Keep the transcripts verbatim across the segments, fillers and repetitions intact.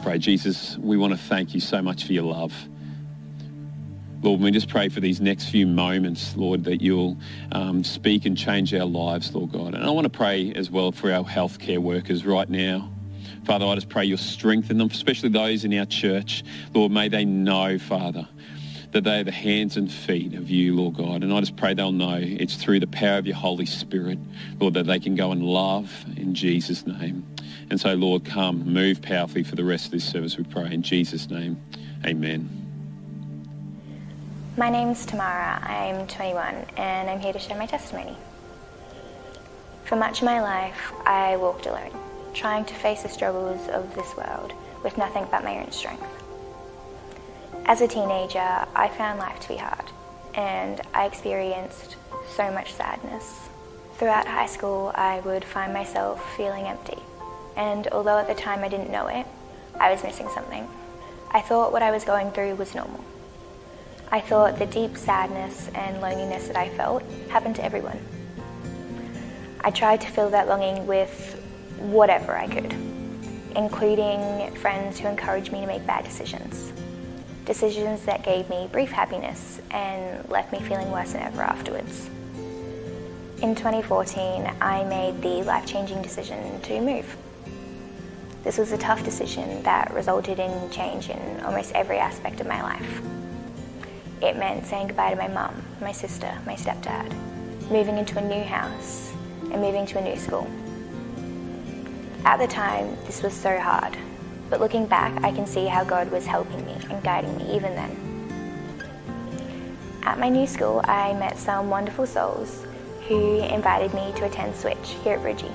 pray. Jesus, we want to thank you so much for your love. Lord, we just pray for these next few moments, Lord, that you'll um, speak and change our lives, Lord God. And I want to pray as well for our healthcare workers right now. Father, I just pray you'll strengthen them, especially those in our church. Lord, may they know, Father, that they are the hands and feet of you, Lord God. And I just pray they'll know it's through the power of your Holy Spirit, Lord, that they can go and love in Jesus' name. And so, Lord, come, move powerfully for the rest of this service, we pray. In Jesus' name, amen. My name's Tamara. I'm twenty-one and I'm here to share my testimony. For much of my life, I walked alone, trying to face the struggles of this world with nothing but my own strength. As a teenager, I found life to be hard, and I experienced so much sadness. Throughout high school, I would find myself feeling empty, and although at the time I didn't know it, I was missing something. I thought what I was going through was normal. I thought the deep sadness and loneliness that I felt happened to everyone. I tried to fill that longing with whatever I could, including friends who encouraged me to make bad decisions. Decisions that gave me brief happiness and left me feeling worse than ever afterwards. In twenty fourteen, I made the life-changing decision to move. This was a tough decision that resulted in change in almost every aspect of my life. It meant saying goodbye to my mum, my sister, my stepdad, moving into a new house, and moving to a new school. At the time, this was so hard. But looking back, I can see how God was helping me and guiding me even then. At my new school, I met some wonderful souls who invited me to attend Switch here at Bridgie.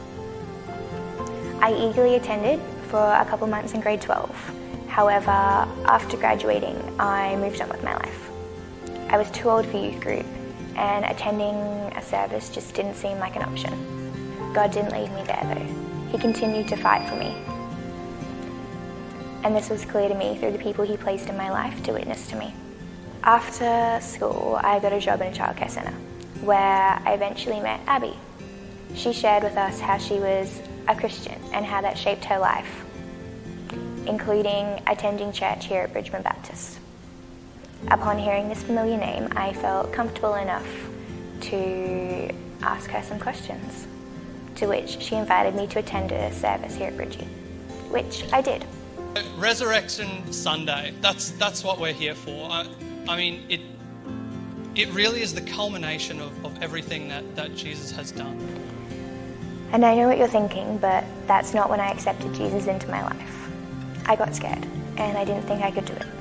I eagerly attended for a couple months in grade twelve. However, after graduating, I moved on with my life. I was too old for youth group, and attending a service just didn't seem like an option. God didn't leave me there though. He continued to fight for me. And this was clear to me through the people he placed in my life to witness to me. After school, I got a job in a childcare centre, where I eventually met Abby. She shared with us how she was a Christian and how that shaped her life, including attending church here at Bridgeman Baptist. Upon hearing this familiar name, I felt comfortable enough to ask her some questions, to which she invited me to attend a service here at Bridgie, which I did. Resurrection Sunday, that's that's what we're here for. I, I mean, it it really is the culmination of, of everything that, that Jesus has done. And I know what you're thinking, but that's not when I accepted Jesus into my life. I got scared, and I didn't think I could do it.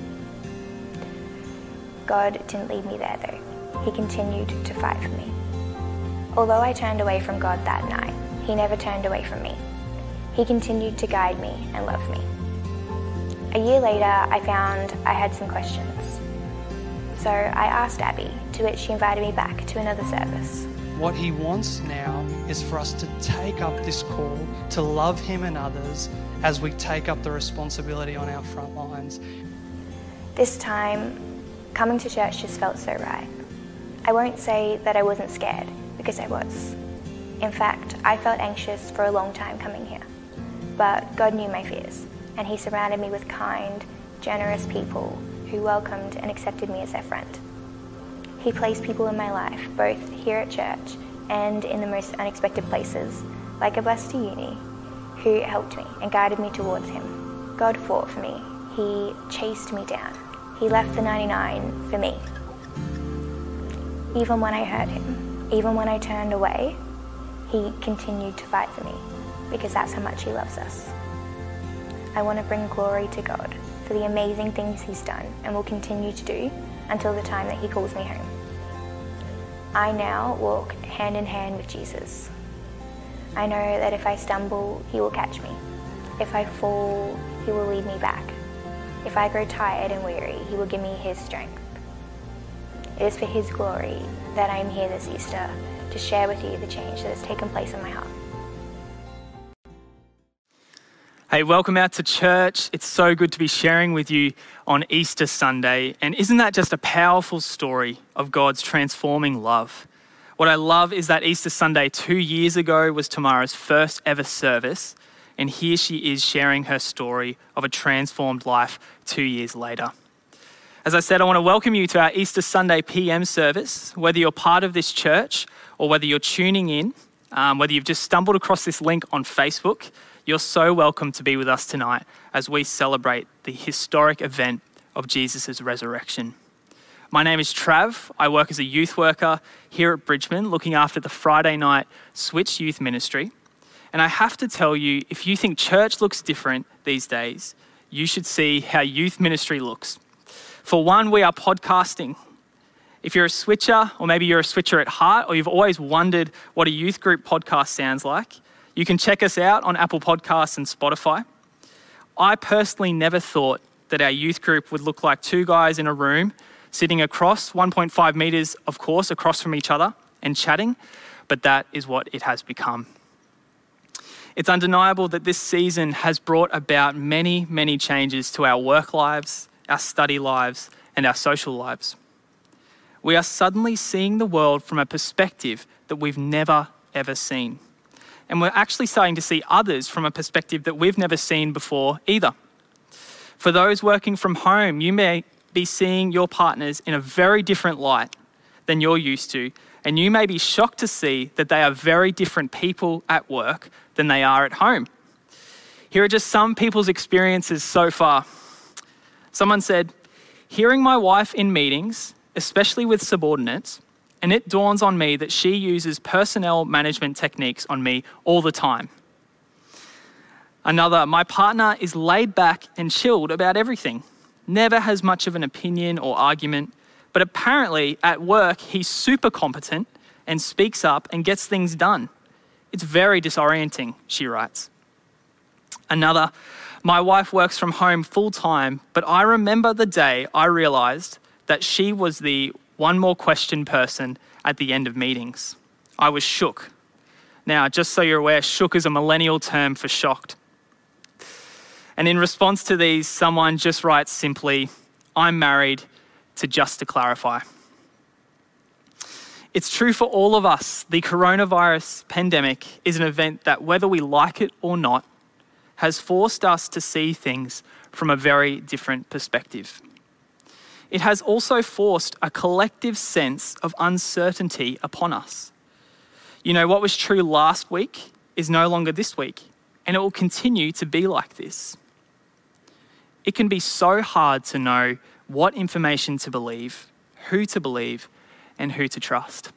God didn't leave me there though. He continued to fight for me. Although I turned away from God that night, he never turned away from me. He continued to guide me and love me. A year later, I found I had some questions. So I asked Abby, to which she invited me back to another service. What he wants now is for us to take up this call to love him and others as we take up the responsibility on our front lines. This time, coming to church just felt so right. I won't say that I wasn't scared, because I was. In fact, I felt anxious for a long time coming here. But God knew my fears, and he surrounded me with kind, generous people who welcomed and accepted me as their friend. He placed people in my life, both here at church and in the most unexpected places, like a bus to uni, who helped me and guided me towards him. God fought for me. He chased me down. He left the ninety-nine for me. Even when I hurt him, even when I turned away, he continued to fight for me, because that's how much he loves us. I want to bring glory to God for the amazing things he's done and will continue to do until the time that he calls me home. I now walk hand in hand with Jesus. I know that if I stumble, he will catch me. If I fall, he will lead me back. If I grow tired and weary, he will give me his strength. It is for his glory that I am here this Easter to share with you the change that has taken place in my heart. Hey, welcome out to church. It's so good to be sharing with you on Easter Sunday. And isn't that just a powerful story of God's transforming love? What I love is that Easter Sunday two years ago was Tamara's first ever service. and here she is sharing her story of a transformed life two years later. As I said, I want to welcome you to our Easter Sunday P M service. Whether you're part of this church or whether you're tuning in, um, whether you've just stumbled across this link on Facebook, you're so welcome to be with us tonight as we celebrate the historic event of Jesus' resurrection. My name is Trav. I work as a youth worker here at Bridgman, looking after the Friday night Switch Youth Ministry. And I have to tell you, if you think church looks different these days, you should see how youth ministry looks. For one, we are podcasting. If you're a switcher, or maybe you're a switcher at heart, or you've always wondered what a youth group podcast sounds like, you can check us out on Apple Podcasts and Spotify. I personally never thought that our youth group would look like two guys in a room sitting across one point five metres, of course, across from each other and chatting, but that is what it has become. It's undeniable that this season has brought about many, many changes to our work lives, our study lives, and our social lives. We are suddenly seeing the world from a perspective that we've never, ever seen. And we're actually starting to see others from a perspective that we've never seen before either. For those working from home, you may be seeing your partners in a very different light than you're used to, and you may be shocked to see that they are very different people at work than they are at home. Here are just some people's experiences so far. Someone said, hearing my wife in meetings, especially with subordinates, and it dawns on me that she uses personnel management techniques on me all the time. Another, my partner is laid back and chilled about everything. Never has much of an opinion or argument, but apparently at work he's super competent and speaks up and gets things done. It's very disorienting, she writes. Another, my wife works from home full time, but I remember the day I realised that she was the one more question person at the end of meetings. I was shook. Now, just so you're aware, shook is a millennial term for shocked. And in response to these, someone just writes simply, I'm married, to just to clarify. It's true for all of us. The coronavirus pandemic is an event that, whether we like it or not, has forced us to see things from a very different perspective. It has also forced a collective sense of uncertainty upon us. You know, what was true last week is no longer this week, and it will continue to be like this. It can be so hard to know what information to believe, who to believe, and who to trust.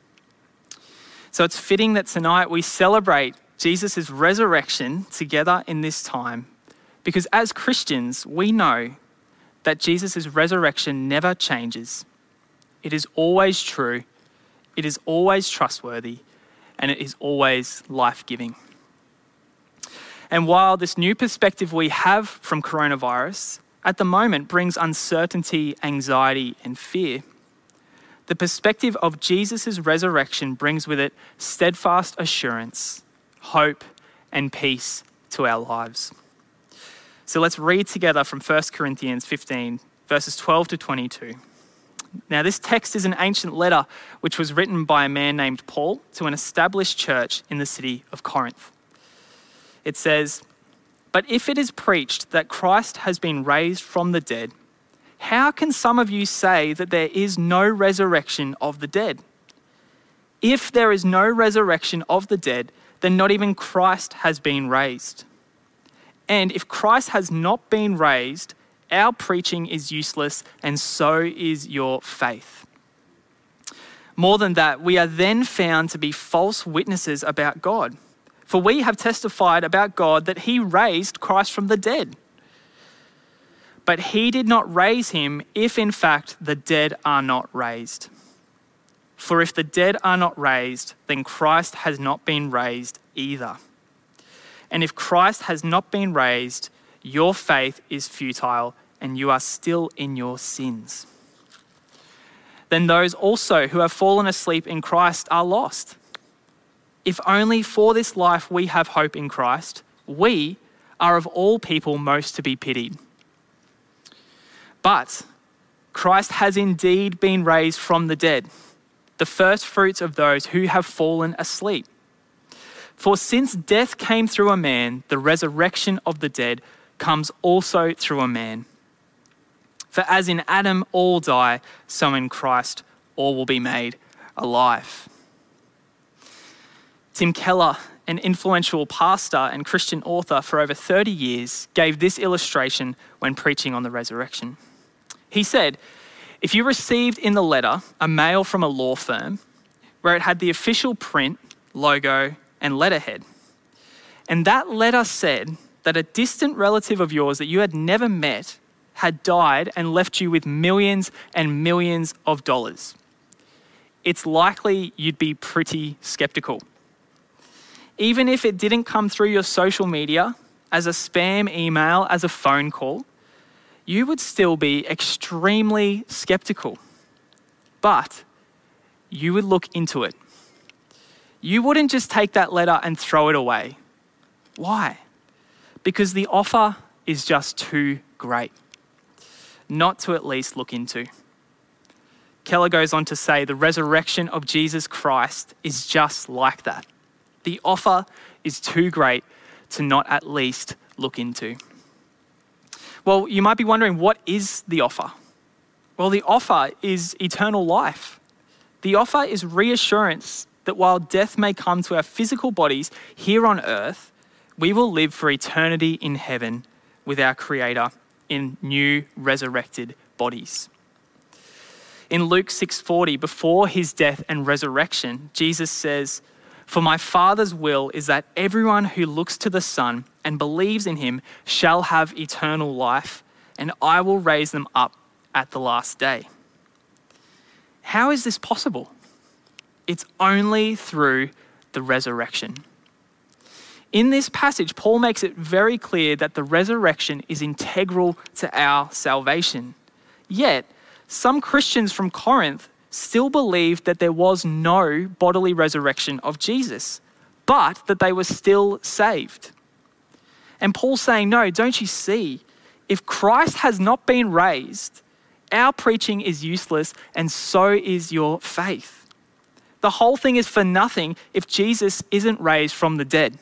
So it's fitting that tonight we celebrate Jesus' resurrection together in this time, because as Christians, we know that Jesus' resurrection never changes. It is always true, it is always trustworthy, and it is always life-giving. And while this new perspective we have from coronavirus at the moment brings uncertainty, anxiety, and fear, the perspective of Jesus' resurrection brings with it steadfast assurance, hope, and peace to our lives. So let's read together from First Corinthians fifteen, verses twelve to twenty-two. Now, this text is an ancient letter which was written by a man named Paul to an established church in the city of Corinth. It says, "But if it is preached that Christ has been raised from the dead, how can some of you say that there is no resurrection of the dead? If there is no resurrection of the dead, then not even Christ has been raised. And if Christ has not been raised, our preaching is useless, and so is your faith. More than that, we are then found to be false witnesses about God. For we have testified about God that he raised Christ from the dead. But he did not raise him if in fact the dead are not raised. For if the dead are not raised, then Christ has not been raised either. And if Christ has not been raised, your faith is futile and you are still in your sins. Then those also who have fallen asleep in Christ are lost. If only for this life we have hope in Christ, we are of all people most to be pitied. But Christ has indeed been raised from the dead, the first fruits of those who have fallen asleep. For since death came through a man, the resurrection of the dead comes also through a man. For as in Adam all die, so in Christ all will be made alive. Tim Keller, an influential pastor and Christian author for over thirty years, gave this illustration when preaching on the resurrection. He said, if you received in the letter a mail from a law firm where it had the official print, logo, and letterhead, and that letter said that a distant relative of yours that you had never met had died and left you with millions and millions of dollars, it's likely you'd be pretty skeptical. Even if it didn't come through your social media, as a spam email, as a phone call, you would still be extremely skeptical. But you would look into it. You wouldn't just take that letter and throw it away. Why? Because the offer is just too great not to at least look into. Keller goes on to say the resurrection of Jesus Christ is just like that. The offer is too great to not at least look into. Well, you might be wondering, what is the offer? Well, the offer is eternal life. The offer is reassurance that while death may come to our physical bodies here on earth, we will live for eternity in heaven with our Creator in new resurrected bodies. In Luke six forty, before his death and resurrection, Jesus says, "For my Father's will is that everyone who looks to the Son and believes in him shall have eternal life, and I will raise them up at the last day." How is this possible? It's only through the resurrection. In this passage, Paul makes it very clear that the resurrection is integral to our salvation. Yet, some Christians from Corinth still believed that there was no bodily resurrection of Jesus, but that they were still saved. And Paul's saying, no, don't you see? If Christ has not been raised, our preaching is useless, and so is your faith. The whole thing is for nothing if Jesus isn't raised from the dead.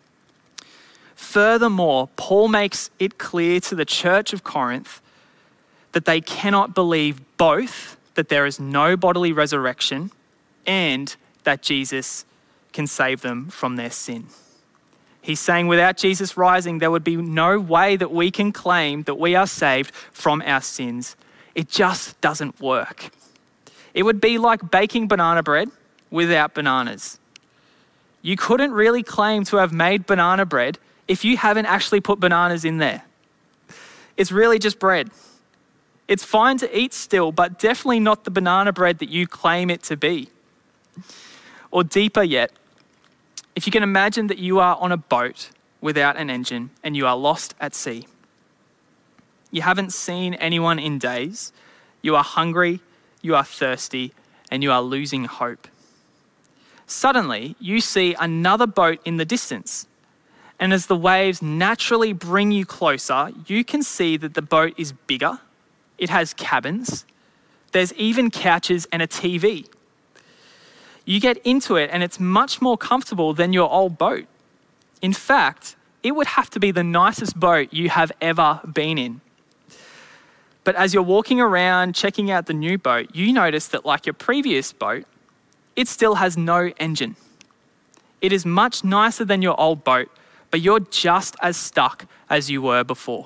Furthermore, Paul makes it clear to the church of Corinth that they cannot believe both that there is no bodily resurrection and that Jesus can save them from their sin. He's saying without Jesus rising, there would be no way that we can claim that we are saved from our sins. It just doesn't work. It would be like baking banana bread without bananas. You couldn't really claim to have made banana bread if you haven't actually put bananas in there. It's really just bread. It's fine to eat still, but definitely not the banana bread that you claim it to be. Or deeper yet, if you can imagine that you are on a boat without an engine and you are lost at sea. You haven't seen anyone in days. You are hungry, you are thirsty, and you are losing hope. Suddenly, you see another boat in the distance. And as the waves naturally bring you closer, you can see that the boat is bigger. It has cabins. There's even couches and a T V. You get into it and it's much more comfortable than your old boat. In fact, it would have to be the nicest boat you have ever been in. But as you're walking around checking out the new boat, you notice that like your previous boat, it still has no engine. It is much nicer than your old boat, but you're just as stuck as you were before.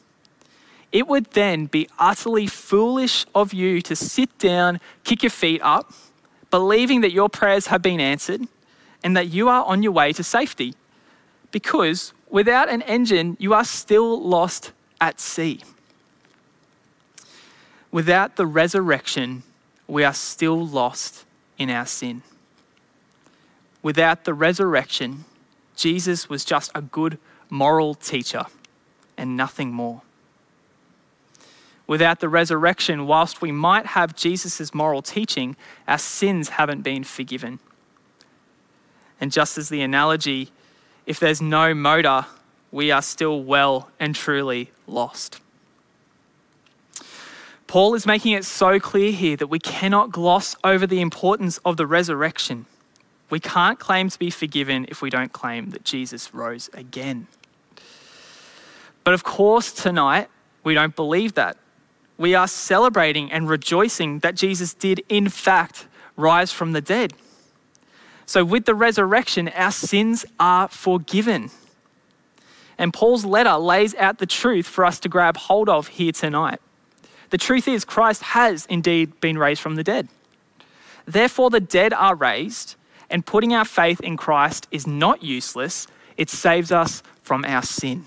It would then be utterly foolish of you to sit down, kick your feet up, believing that your prayers have been answered and that you are on your way to safety. Because without an engine, you are still lost at sea. Without the resurrection, we are still lost in our sin. Without the resurrection, Jesus was just a good moral teacher and nothing more. Without the resurrection, whilst we might have Jesus' moral teaching, our sins haven't been forgiven. And just as the analogy, if there's no motor, we are still well and truly lost. Paul is making it so clear here that we cannot gloss over the importance of the resurrection. We can't claim to be forgiven if we don't claim that Jesus rose again. But of course, tonight, we don't believe that. We are celebrating and rejoicing that Jesus did, in fact, rise from the dead. So with the resurrection, our sins are forgiven. And Paul's letter lays out the truth for us to grab hold of here tonight. The truth is, Christ has indeed been raised from the dead. Therefore, the dead are raised, and putting our faith in Christ is not useless. It saves us from our sin.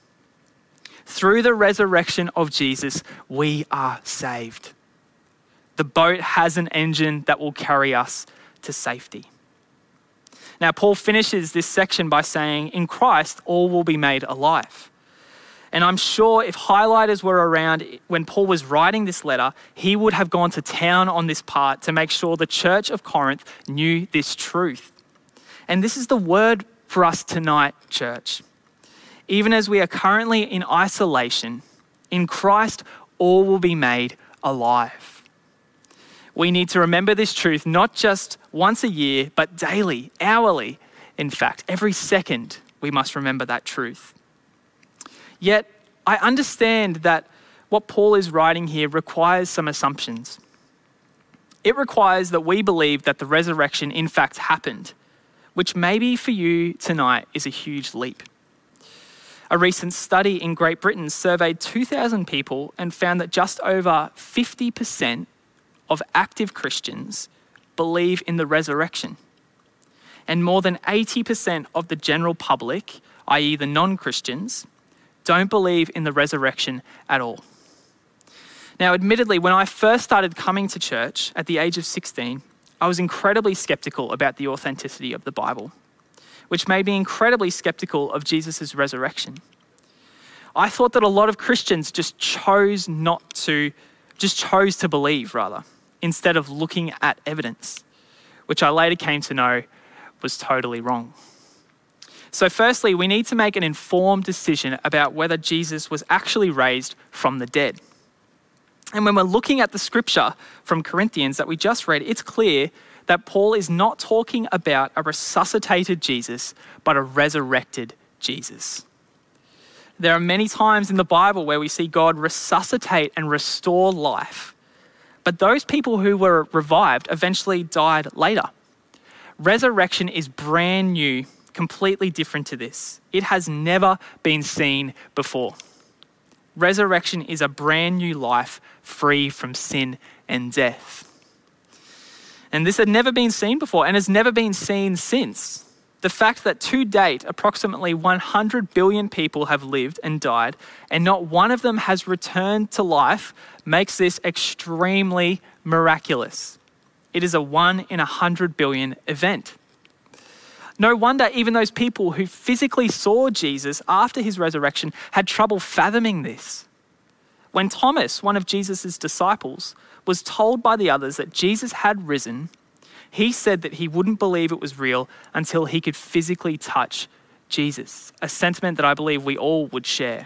Through the resurrection of Jesus, we are saved. The boat has an engine that will carry us to safety. Now, Paul finishes this section by saying, in Christ, all will be made alive. And I'm sure if highlighters were around when Paul was writing this letter, he would have gone to town on this part to make sure the church of Corinth knew this truth. And this is the word for us tonight, church. Even as we are currently in isolation, in Christ, all will be made alive. We need to remember this truth not just once a year, but daily, hourly. In fact, every second we must remember that truth. Yet, I understand that what Paul is writing here requires some assumptions. It requires that we believe that the resurrection in fact happened, which maybe for you tonight is a huge leap. A recent study in Great Britain surveyed two thousand people and found that just over fifty percent of active Christians believe in the resurrection. And more than eighty percent of the general public, that is the non-Christians, don't believe in the resurrection at all. Now, admittedly, when I first started coming to church at the age of sixteen, I was incredibly skeptical about the authenticity of the Bible, which made me incredibly skeptical of Jesus' resurrection. I thought that a lot of Christians just chose not to, just chose to believe rather, instead of looking at evidence, which I later came to know was totally wrong. So firstly, we need to make an informed decision about whether Jesus was actually raised from the dead. And when we're looking at the scripture from Corinthians that we just read, it's clear that Paul is not talking about a resuscitated Jesus, but a resurrected Jesus. There are many times in the Bible where we see God resuscitate and restore life, but those people who were revived eventually died later. Resurrection is brand new, completely different to this. It has never been seen before. Resurrection is a brand new life free from sin and death. And this had never been seen before and has never been seen since. The fact that to date, approximately one hundred billion people have lived and died, and not one of them has returned to life, makes this extremely miraculous. It is a one in a hundred billion event. No wonder even those people who physically saw Jesus after his resurrection had trouble fathoming this. When Thomas, one of Jesus' disciples, was told by the others that Jesus had risen, he said that he wouldn't believe it was real until he could physically touch Jesus, a sentiment that I believe we all would share.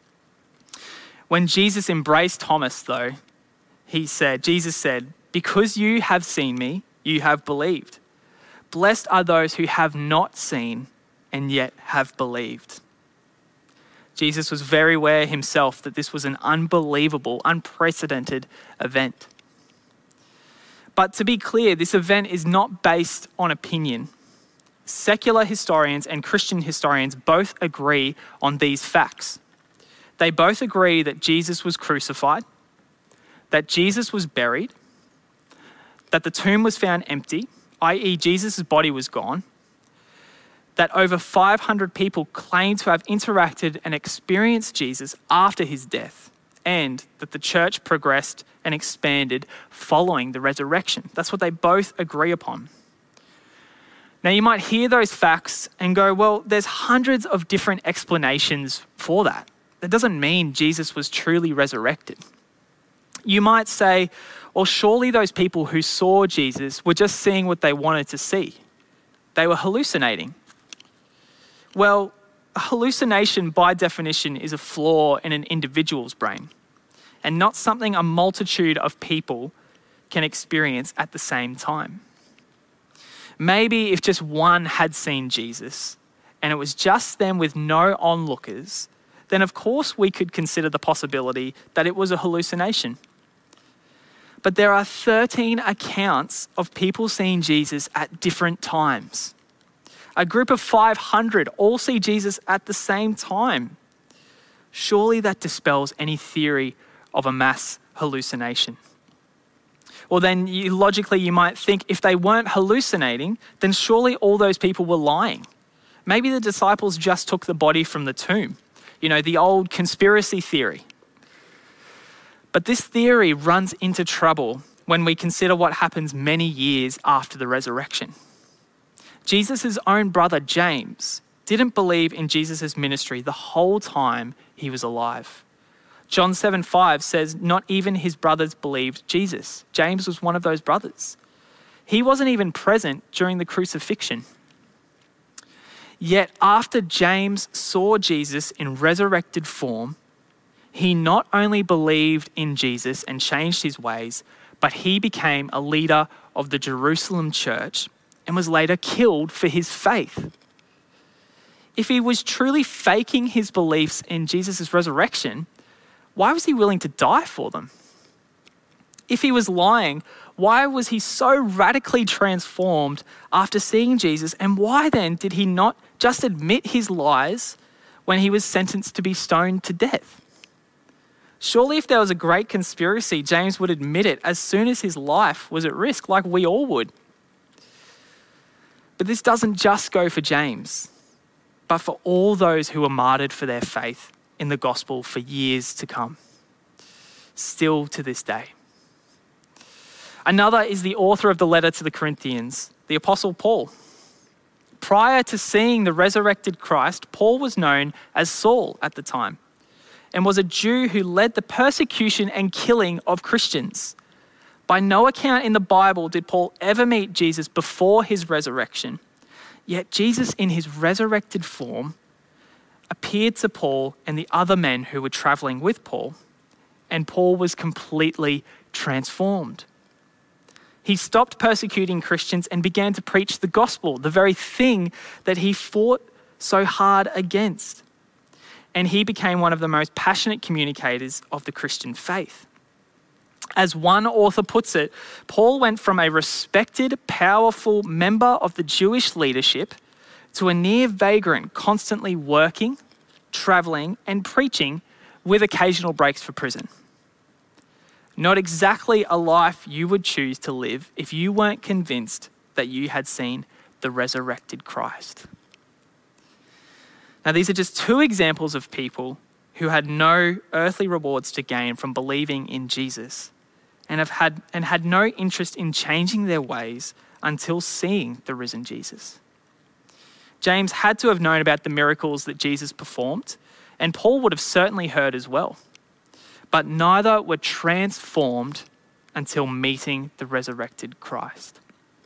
When Jesus embraced Thomas, though, he said, Jesus said, "Because you have seen me, you have believed. Blessed are those who have not seen and yet have believed." Jesus was very aware himself that this was an unbelievable, unprecedented event. But to be clear, this event is not based on opinion. Secular historians and Christian historians both agree on these facts. They both agree that Jesus was crucified, that Jesus was buried, that the tomb was found empty, that is Jesus' body was gone, that over five hundred people claim to have interacted and experienced Jesus after his death, and that the church progressed and expanded following the resurrection. That's what they both agree upon. Now, you might hear those facts and go, well, there's hundreds of different explanations for that. That doesn't mean Jesus was truly resurrected. You might say, well, surely those people who saw Jesus were just seeing what they wanted to see. They were hallucinating. Well, a hallucination by definition is a flaw in an individual's brain and not something a multitude of people can experience at the same time. Maybe if just one had seen Jesus and it was just them with no onlookers, then of course we could consider the possibility that it was a hallucination. But there are thirteen accounts of people seeing Jesus at different times. A group of five hundred all see Jesus at the same time. Surely that dispels any theory of a mass hallucination. Well, then you, logically you might think if they weren't hallucinating, then surely all those people were lying. Maybe the disciples just took the body from the tomb. You know, the old conspiracy theory. But this theory runs into trouble when we consider what happens many years after the resurrection. Jesus' own brother, James, didn't believe in Jesus' ministry the whole time he was alive. John seven five says not even his brothers believed Jesus. James was one of those brothers. He wasn't even present during the crucifixion. Yet after James saw Jesus in resurrected form, he not only believed in Jesus and changed his ways, but he became a leader of the Jerusalem church and was later killed for his faith. If he was truly faking his beliefs in Jesus' resurrection, why was he willing to die for them? If he was lying, why was he so radically transformed after seeing Jesus? And why then did he not just admit his lies when he was sentenced to be stoned to death? Surely if there was a great conspiracy, James would admit it as soon as his life was at risk, like we all would. But this doesn't just go for James, but for all those who were martyred for their faith in the gospel for years to come, still to this day. Another is the author of the letter to the Corinthians, the Apostle Paul. Prior to seeing the resurrected Christ, Paul was known as Saul at the time and was a Jew who led the persecution and killing of Christians. By no account in the Bible did Paul ever meet Jesus before his resurrection. Yet Jesus in his resurrected form appeared to Paul and the other men who were traveling with Paul, and Paul was completely transformed. He stopped persecuting Christians and began to preach the gospel, the very thing that he fought so hard against. And he became one of the most passionate communicators of the Christian faith. As one author puts it, Paul went from a respected, powerful member of the Jewish leadership to a near vagrant, constantly working, traveling, and preaching with occasional breaks for prison. Not exactly a life you would choose to live if you weren't convinced that you had seen the resurrected Christ. Now, these are just two examples of people who had no earthly rewards to gain from believing in Jesus and have had and had no interest in changing their ways until seeing the risen Jesus. James had to have known about the miracles that Jesus performed, and Paul would have certainly heard as well. But neither were transformed until meeting the resurrected Christ.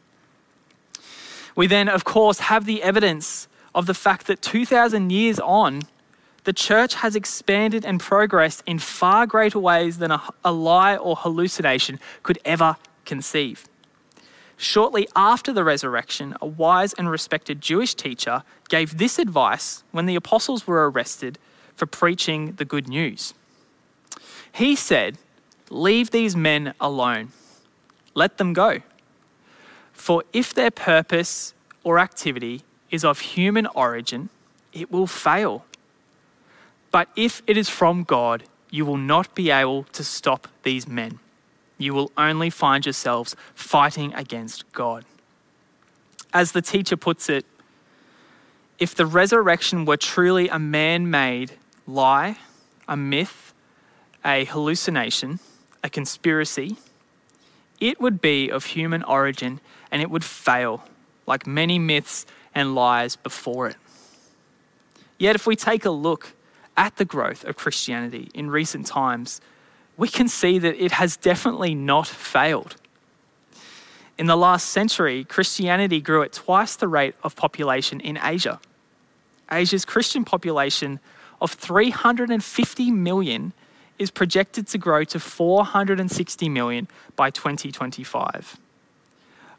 We then, of course, have the evidence of the fact that two thousand years on, the church has expanded and progressed in far greater ways than a, a lie or hallucination could ever conceive. Shortly after the resurrection, a wise and respected Jewish teacher gave this advice when the apostles were arrested for preaching the good news. He said, "Leave these men alone. Let them go. For if their purpose or activity is of human origin, it will fail. But if it is from God, you will not be able to stop these men. You will only find yourselves fighting against God." As the teacher puts it, if the resurrection were truly a man-made lie, a myth, a hallucination, a conspiracy, it would be of human origin and it would fail, like many myths and lies before it. Yet if we take a look at the growth of Christianity in recent times, we can see that it has definitely not failed. In the last century, Christianity grew at twice the rate of population in Asia. Asia's Christian population of three hundred fifty million is projected to grow to four hundred sixty million by twenty twenty-five.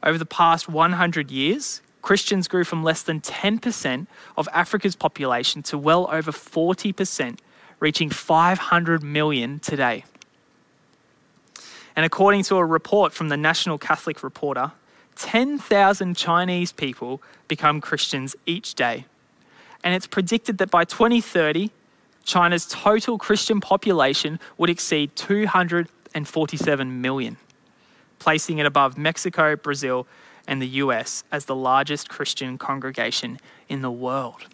Over the past one hundred years, Christians grew from less than ten percent of Africa's population to well over forty percent, reaching five hundred million today. And according to a report from the National Catholic Reporter, ten thousand Chinese people become Christians each day. And it's predicted that by twenty thirty, China's total Christian population would exceed two hundred forty-seven million, placing it above Mexico, Brazil, and the U S as the largest Christian congregation in the world.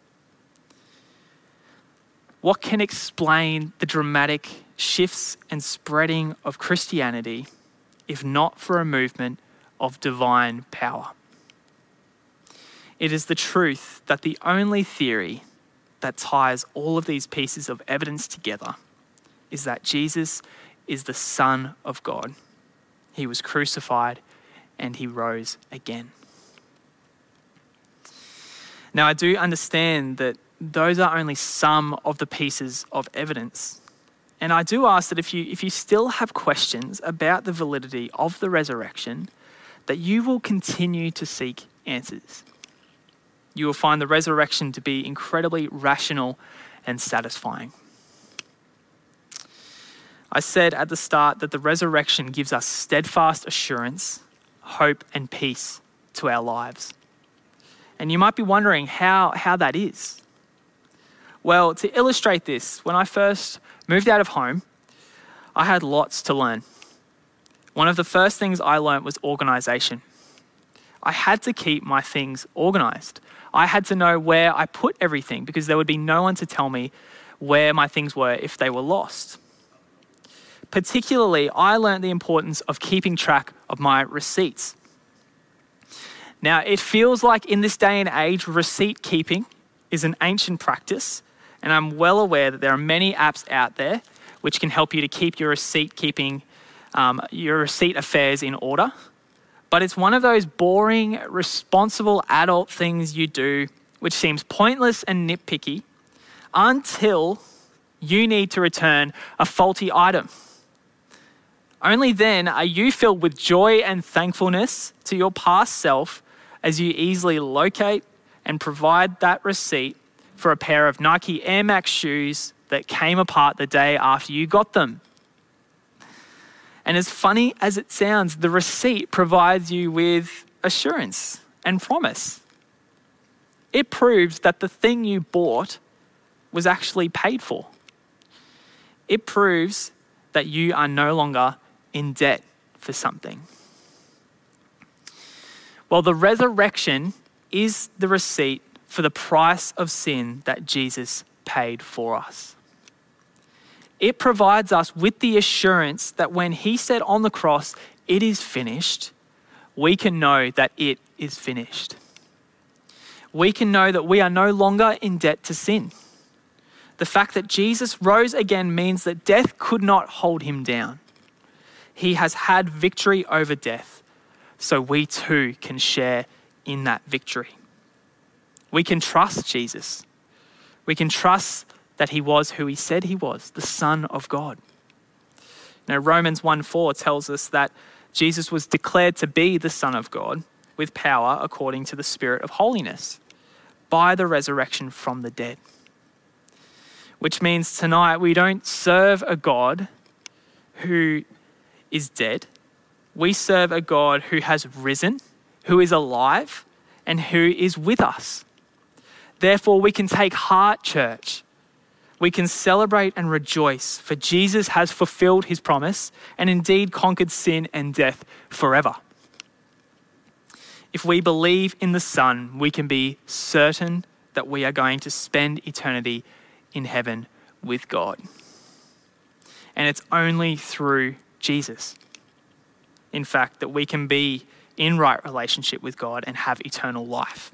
What can explain the dramatic shifts and spreading of Christianity if not for a movement of divine power? It is the truth that the only theory that ties all of these pieces of evidence together is that Jesus is the Son of God. He was crucified and he rose again. Now, I do understand that those are only some of the pieces of evidence. And I do ask that if you, if you still have questions about the validity of the resurrection, that you will continue to seek answers. You will find the resurrection to be incredibly rational and satisfying. I said at the start that the resurrection gives us steadfast assurance, hope, and peace to our lives. And you might be wondering how, how that is. Well, to illustrate this, when I first moved out of home, I had lots to learn. One of the first things I learned was organisation. I had to keep my things organised. I had to know where I put everything because there would be no one to tell me where my things were if they were lost. Particularly, I learned the importance of keeping track of my receipts. Now, it feels like in this day and age, receipt keeping is an ancient practice, and I'm well aware that there are many apps out there which can help you to keep your receipt keeping, um, your receipt affairs in order. But it's one of those boring, responsible adult things you do which seems pointless and nitpicky until you need to return a faulty item. Only then are you filled with joy and thankfulness to your past self as you easily locate and provide that receipt for a pair of Nike Air Max shoes that came apart the day after you got them. And as funny as it sounds, the receipt provides you with assurance and promise. It proves that the thing you bought was actually paid for. It proves that you are no longer in debt for something. Well, the resurrection is the receipt for the price of sin that Jesus paid for us. It provides us with the assurance that when he said on the cross, "It is finished," we can know that it is finished. We can know that we are no longer in debt to sin. The fact that Jesus rose again means that death could not hold him down. He has had victory over death, so we too can share in that victory. We can trust Jesus. We can trust that he was who he said he was, the Son of God. Now, Romans one four tells us that Jesus was declared to be the Son of God with power according to the Spirit of holiness by the resurrection from the dead. Which means tonight we don't serve a God who is dead. We serve a God who has risen, who is alive, and who is with us. Therefore, we can take heart, church. We can celebrate and rejoice, for Jesus has fulfilled his promise and indeed conquered sin and death forever. If we believe in the Son, we can be certain that we are going to spend eternity in heaven with God. And it's only through Jesus, in fact, that we can be in right relationship with God and have eternal life.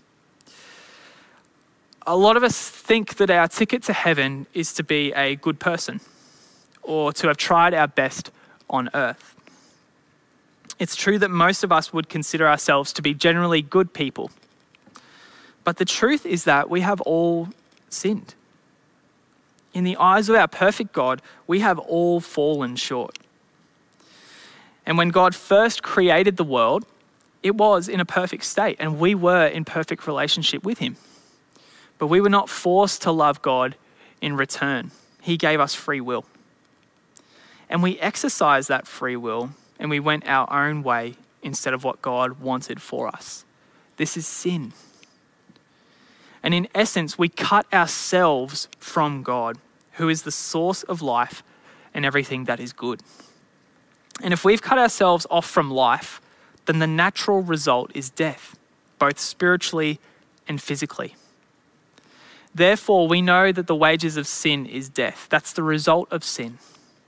A lot of us think that our ticket to heaven is to be a good person or to have tried our best on earth. It's true that most of us would consider ourselves to be generally good people. But the truth is that we have all sinned. In the eyes of our perfect God, we have all fallen short. And when God first created the world, it was in a perfect state, and we were in perfect relationship with him. But we were not forced to love God in return. He gave us free will. And we exercised that free will, and we went our own way instead of what God wanted for us. This is sin. And in essence, we cut ourselves from God, who is the source of life and everything that is good. And if we've cut ourselves off from life, then the natural result is death, both spiritually and physically. Therefore, we know that the wages of sin is death. That's the result of sin.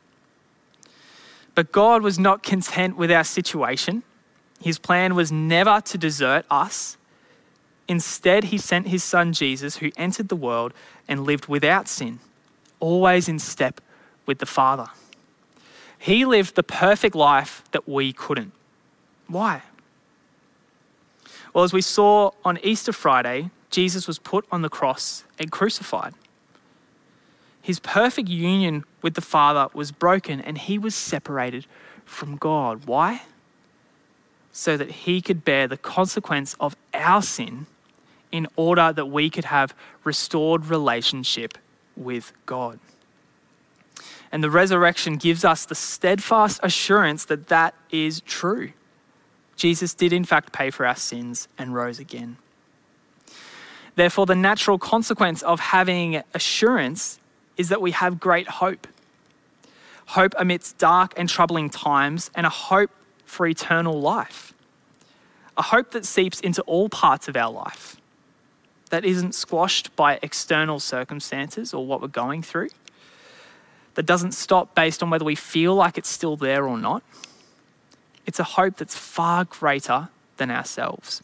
But God was not content with our situation. His plan was never to desert us. Instead, he sent his son Jesus, who entered the world and lived without sin, always in step with the Father. He lived the perfect life that we couldn't. Why? Well, as we saw on Easter Friday, Jesus was put on the cross and crucified. His perfect union with the Father was broken, and he was separated from God. Why? So that he could bear the consequence of our sin in order that we could have restored relationship with God. And the resurrection gives us the steadfast assurance that that is true. Jesus did in fact pay for our sins and rose again. Therefore, the natural consequence of having assurance is that we have great hope. Hope amidst dark and troubling times, and a hope for eternal life. A hope that seeps into all parts of our life, that isn't squashed by external circumstances or what we're going through, that doesn't stop based on whether we feel like it's still there or not. It's a hope that's far greater than ourselves.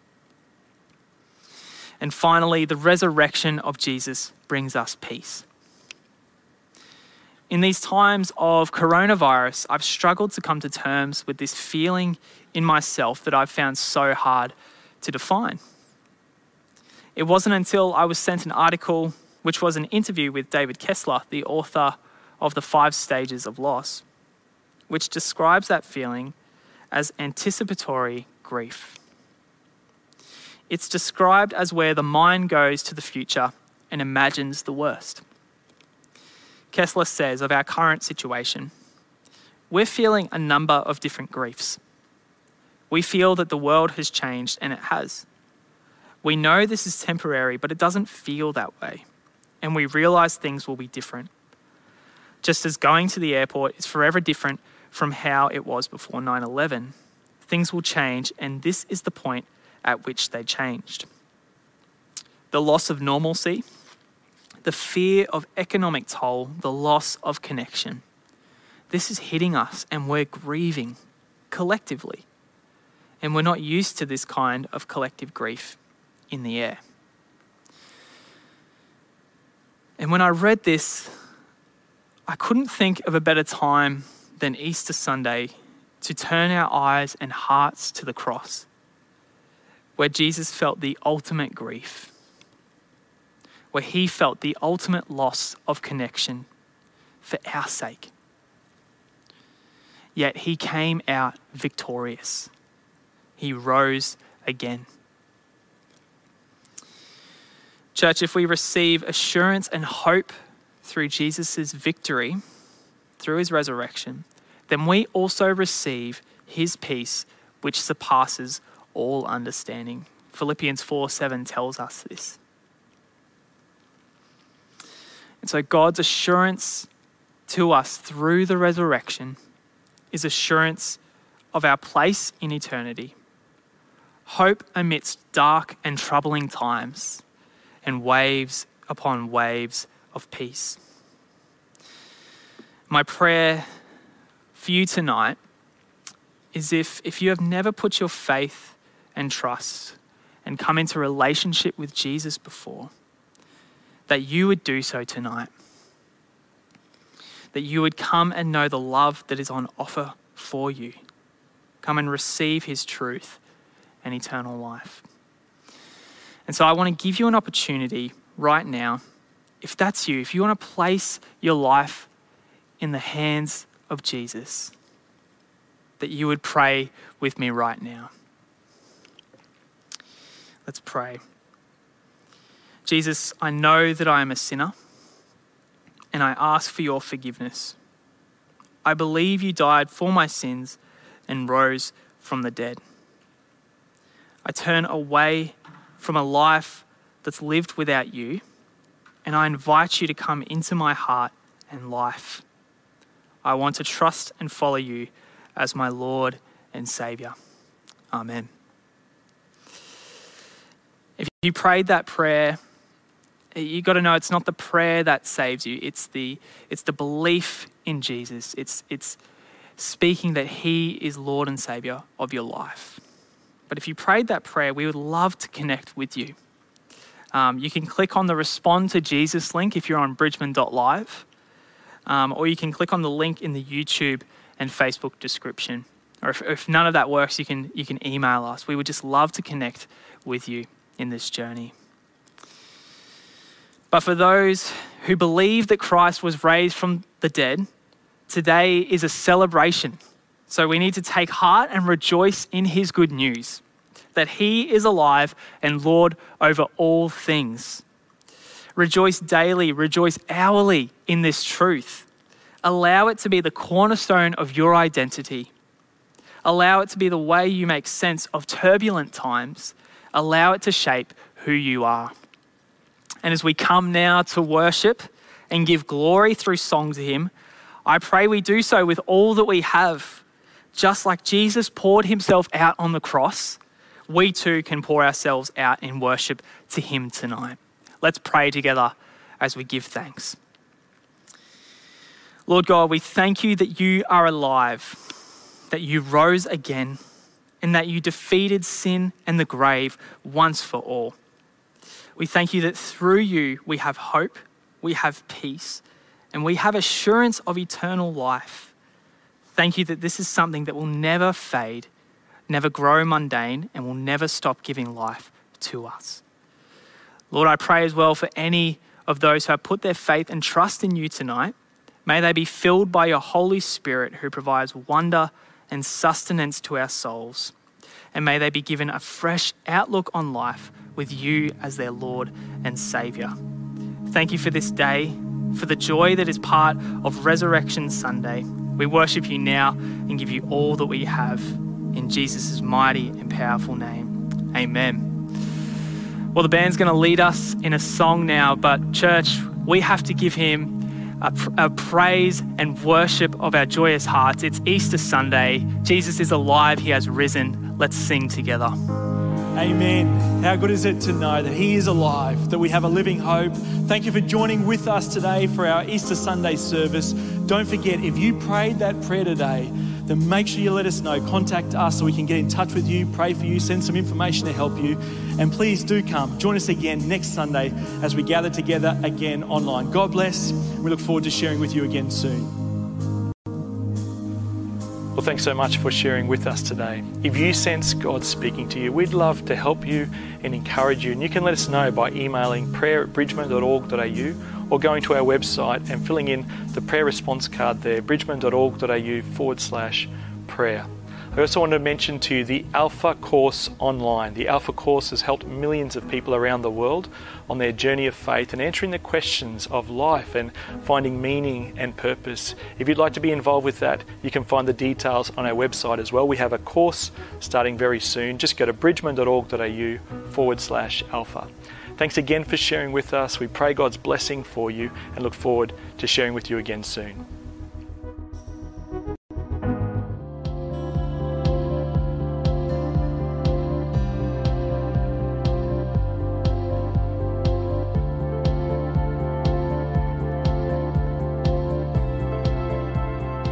And finally, the resurrection of Jesus brings us peace. In these times of coronavirus, I've struggled to come to terms with this feeling in myself that I've found so hard to define. It wasn't until I was sent an article, which was an interview with David Kessler, the author of The Five Stages of Loss, which describes that feeling as anticipatory grief. It's described as where the mind goes to the future and imagines the worst. Kessler says of our current situation, we're feeling a number of different griefs. We feel that the world has changed, and it has. We know this is temporary, but it doesn't feel that way. And we realise things will be different. Just as going to the airport is forever different from how it was before nine eleven, things will change, and this is the point at which they changed. The loss of normalcy, the fear of economic toll, the loss of connection. This is hitting us, and we're grieving collectively. And we're not used to this kind of collective grief in the air. And when I read this, I couldn't think of a better time than Easter Sunday to turn our eyes and hearts to the cross, where Jesus felt the ultimate grief, where he felt the ultimate loss of connection for our sake. Yet he came out victorious. He rose again. Church, if we receive assurance and hope through Jesus' victory, through his resurrection, then we also receive his peace, which surpasses all understanding. Philippians four seven tells us this. And so God's assurance to us through the resurrection is assurance of our place in eternity, hope amidst dark and troubling times, and waves upon waves of peace. My prayer for you tonight is if, if you have never put your faith and trust and come into relationship with Jesus before, that you would do so tonight. That you would come and know the love that is on offer for you. Come and receive his truth and eternal life. And so I want to give you an opportunity right now, if that's you, if you want to place your life in the hands of Jesus, that you would pray with me right now. Let's pray. Jesus, I know that I am a sinner, and I ask for your forgiveness. I believe you died for my sins and rose from the dead. I turn away from a life that's lived without you, and I invite you to come into my heart and life. I want to trust and follow you as my Lord and Saviour. Amen. If you prayed that prayer, you got to know it's not the prayer that saves you. It's the it's the belief in Jesus. It's it's speaking that he is Lord and Saviour of your life. But if you prayed that prayer, we would love to connect with you. Um, you can click on the Respond to Jesus link if you're on bridgman dot live, um, or you can click on the link in the YouTube and Facebook description. Or if, if none of that works, you can you can email us. We would just love to connect with you in this journey. But for those who believe that Christ was raised from the dead, today is a celebration. So we need to take heart and rejoice in his good news, that he is alive and Lord over all things. Rejoice daily, rejoice hourly in this truth. Allow it to be the cornerstone of your identity. Allow it to be the way you make sense of turbulent times. Allow it to shape who you are. And as we come now to worship and give glory through song to him, I pray we do so with all that we have. Just like Jesus poured himself out on the cross, we too can pour ourselves out in worship to him tonight. Let's pray together as we give thanks. Lord God, we thank you that you are alive, that you rose again, and that you defeated sin and the grave once for all. We thank you that through you we have hope, we have peace, and we have assurance of eternal life. Thank you that this is something that will never fade, never grow mundane, and will never stop giving life to us. Lord, I pray as well for any of those who have put their faith and trust in you tonight. May they be filled by your Holy Spirit who provides wonder and sustenance to our souls. And may they be given a fresh outlook on life with you as their Lord and Saviour. Thank you for this day, for the joy that is part of Resurrection Sunday. We worship you now and give you all that we have. In Jesus' mighty and powerful name, amen. Well, the band's going to lead us in a song now, but church, we have to give him a, a praise and worship of our joyous hearts. It's Easter Sunday. Jesus is alive. He has risen. Let's sing together. Amen. How good is it to know that he is alive, that we have a living hope. Thank you for joining with us today for our Easter Sunday service. Don't forget, if you prayed that prayer today, then make sure you let us know. Contact us so we can get in touch with you, pray for you, send some information to help you. And please do come. Join us again next Sunday as we gather together again online. God bless. We look forward to sharing with you again soon. Well, thanks so much for sharing with us today. If you sense God speaking to you, we'd love to help you and encourage you. And you can let us know by emailing prayer at bridgman dot org dot a u or going to our website and filling in the prayer response card there, bridgman dot org dot a u forward slash prayer. I also want to mention to you the Alpha Course online. The Alpha Course has helped millions of people around the world on their journey of faith and answering the questions of life and finding meaning and purpose. If you'd like to be involved with that, you can find the details on our website as well. We have a course starting very soon. Just go to bridgman dot org dot a u forward slash alpha. Thanks again for sharing with us. We pray God's blessing for you and look forward to sharing with you again soon.